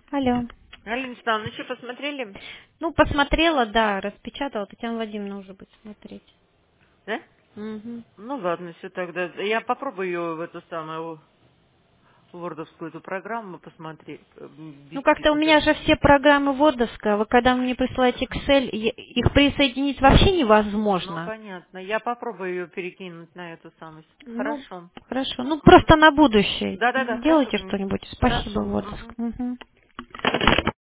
Алло. Галина Становна, что посмотрели? Ну, посмотрела, да, распечатала. Татьяна Владимировна уже будет смотреть. Да? Угу. Ну ладно, все тогда. Я попробую ее в эту самую вордовскую эту программу посмотреть. Ну, как-то у Ввести меня туда. же все программы Wordовска. Вы когда мне присылаете Excel, их присоединить вообще Ну, невозможно. понятно. Я попробую ее перекинуть на эту самость. Ну, Хорошо. хорошо. Ну, Мгм. просто на будущее. Да-да-да, хорошо, Делайте Танечка. что-нибудь. Спасибо, Хорошо. Wordовск. Мгм. Угу.